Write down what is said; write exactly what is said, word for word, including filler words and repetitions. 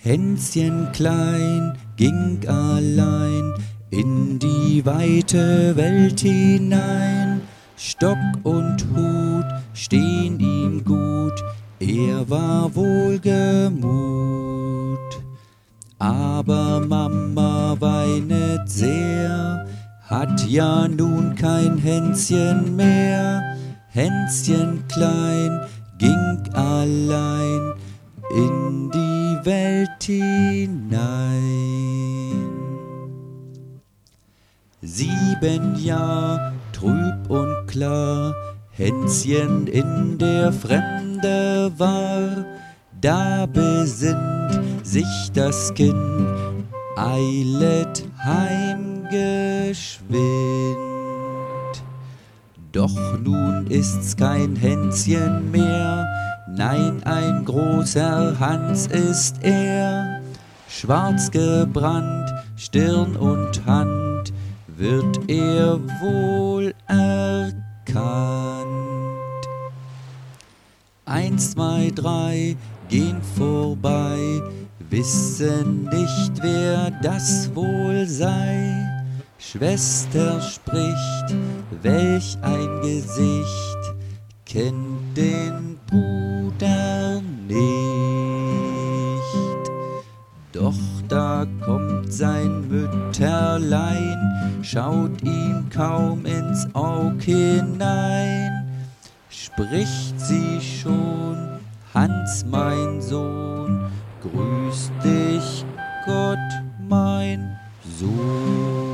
Hänschen klein ging allein in die weite Welt hinein. Stock und Hut stehen ihm gut, er war wohlgemut. Aber Mama weinet sehr, hat ja nun kein Hänschen mehr. Hänschen klein ging allein in die Welt hinein. Sieben Jahr trüb und klar Hänschen in der Fremde war, da besinnt sich das Kind, eilet heim geschwind. Doch nun ist's kein Hänschen mehr, nein, ein großer Hans ist er. Schwarz gebrannt, Stirn und Hand, wird er wohl erkannt. Eins, zwei, drei gehen vorbei, wissen nicht, wer das wohl sei. Schwester spricht, welch ein Gesicht, kennt den Bruder nicht. Doch da kommt sein Mütterlein, schaut ihm kaum ins Aug hinein. Spricht sie schon, Hans, mein Sohn, grüß dich Gott, mein Sohn.